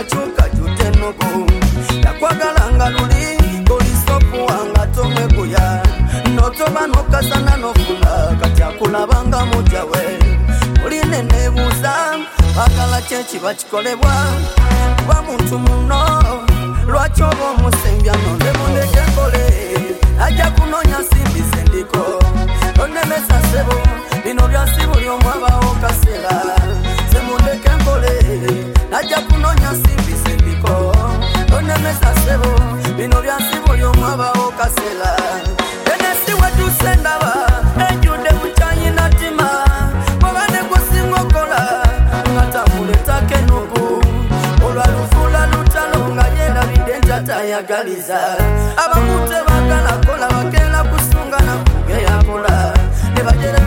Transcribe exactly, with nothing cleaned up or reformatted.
yachuka jutenugu yakwagalanga luli kolisopu wanga tomekuya notoba nokasana nofuna kati akulabanga mujawe uline nebuza bakala chechi bachikolebwa kuba muntu muno lwaki oba omusembyano ndemundeke nkole ajja kunonya simbi sendiko onemesa sebo bino byasi buli omu abawo kaseera semundeke nkole ajja kunonya simbi sendiko onemesa sebo bino byasi buli omu abawo kaseera enesi weduse ndaba ejjudde bukyanyi natima bwaba ne gusingokola nga tamuletako enugu olwalufula lutalo nga yerabidde ntatayagaliza abamu tebagala kola bagenda kusunga nakugeyakola ne bagera